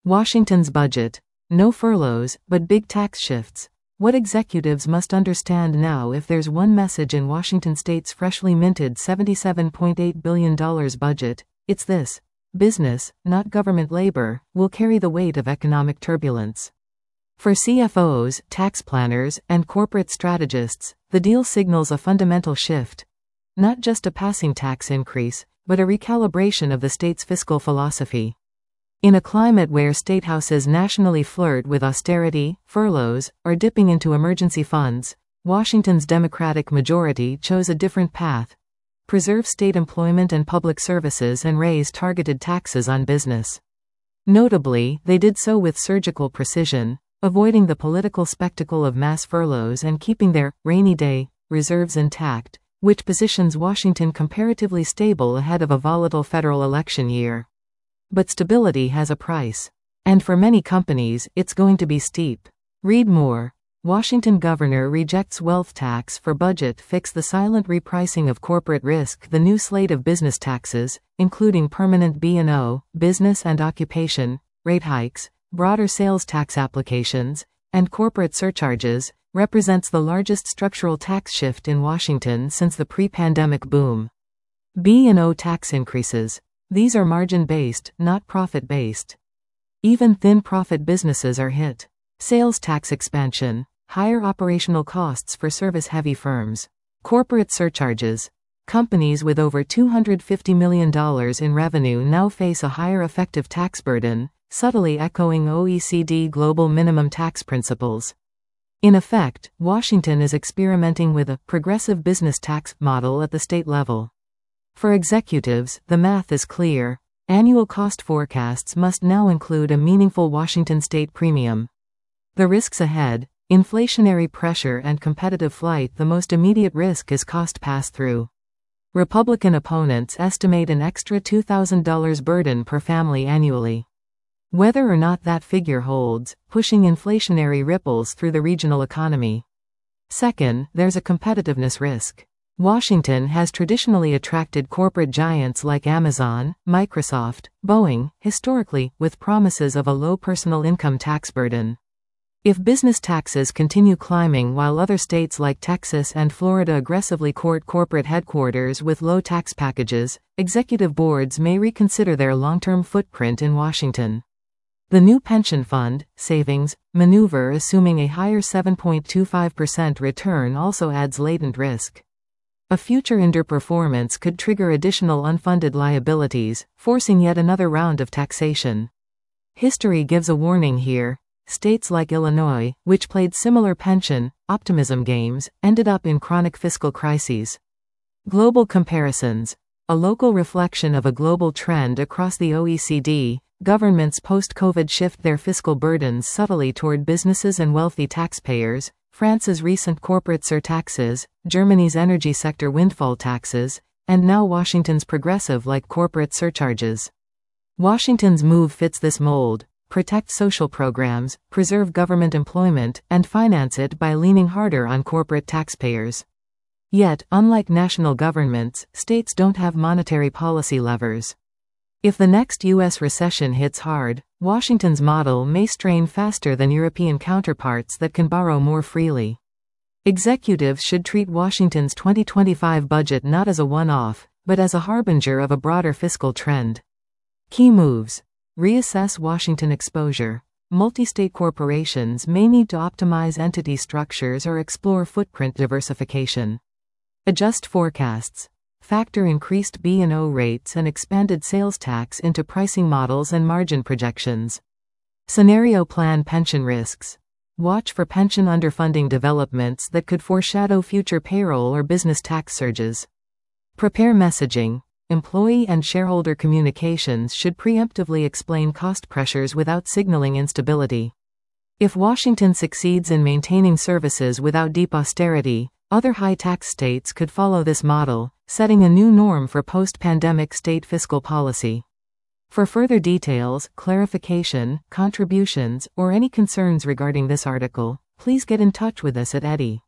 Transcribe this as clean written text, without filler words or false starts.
Washington's budget. No furloughs, but big tax shifts. What executives must understand now: if there's one message in Washington state's freshly minted $77.8 billion budget, it's this: business, not government labor, will carry the weight of economic turbulence. For CFOs, tax planners, and corporate strategists, the deal signals a fundamental shift. Not just a passing tax increase, but a recalibration of the state's fiscal philosophy. In a climate where statehouses nationally flirt with austerity, furloughs, or dipping into emergency funds, Washington's Democratic majority chose a different path: preserve state employment and public services and raise targeted taxes on business. Notably, they did so with surgical precision, avoiding the political spectacle of mass furloughs and keeping their rainy day reserves intact, which positions Washington comparatively stable ahead of a volatile federal election year. But stability has a price. And for many companies, it's going to be steep. Read more. Washington governor rejects wealth tax for budget fix. The silent repricing of corporate risk. The new slate of business taxes, including permanent B&O, business and occupation, rate hikes, broader sales tax applications, and corporate surcharges, represents the largest structural tax shift in Washington since the pre-pandemic boom. B&O tax increases. These are margin-based, not profit-based. Even thin-profit businesses are hit. Sales tax expansion. Higher operational costs for service-heavy firms. Corporate surcharges. Companies with over $250 million in revenue now face a higher effective tax burden, subtly echoing OECD global minimum tax principles. In effect, Washington is experimenting with a progressive business tax model at the state level. For executives, the math is clear. Annual cost forecasts must now include a meaningful Washington state premium. The risks ahead: inflationary pressure and competitive flight. The most immediate risk is cost pass-through. Republican opponents estimate an extra $2,000 burden per family annually. Whether or not that figure holds, pushing inflationary ripples through the regional economy. Second, there's a competitiveness risk. Washington has traditionally attracted corporate giants like Amazon, Microsoft, Boeing, historically, with promises of a low personal income tax burden. If business taxes continue climbing while other states like Texas and Florida aggressively court corporate headquarters with low tax packages, executive boards may reconsider their long-term footprint in Washington. The new pension fund savings maneuver, assuming a higher 7.25% return, also adds latent risk. A future underperformance could trigger additional unfunded liabilities, forcing yet another round of taxation. History gives a warning here. States like Illinois, which played similar pension optimism games, ended up in chronic fiscal crises. Global comparisons. A local reflection of a global trend across the OECD. Governments post-COVID shift their fiscal burdens subtly toward businesses and wealthy taxpayers. France's recent corporate surtaxes, Germany's energy sector windfall taxes, and now Washington's progressive-like corporate surcharges. Washington's move fits this mold: protect social programs, preserve government employment, and finance it by leaning harder on corporate taxpayers. Yet, unlike national governments, states don't have monetary policy levers. If the next U.S. recession hits hard, Washington's model may strain faster than European counterparts that can borrow more freely. Executives should treat Washington's 2025 budget not as a one-off, but as a harbinger of a broader fiscal trend. Key moves. Reassess Washington exposure. Multi-state corporations may need to optimize entity structures or explore footprint diversification. Adjust forecasts. Factor increased B&O rates and expanded sales tax into pricing models and margin projections. Scenario plan pension risks. Watch for pension underfunding developments that could foreshadow future payroll or business tax surges. Prepare messaging. Employee and shareholder communications should preemptively explain cost pressures without signaling instability. If Washington succeeds in maintaining services without deep austerity, other high-tax states could follow this model, setting a new norm for post-pandemic state fiscal policy. For further details, clarification, contributions, or any concerns regarding this article, please get in touch with us at Eddy.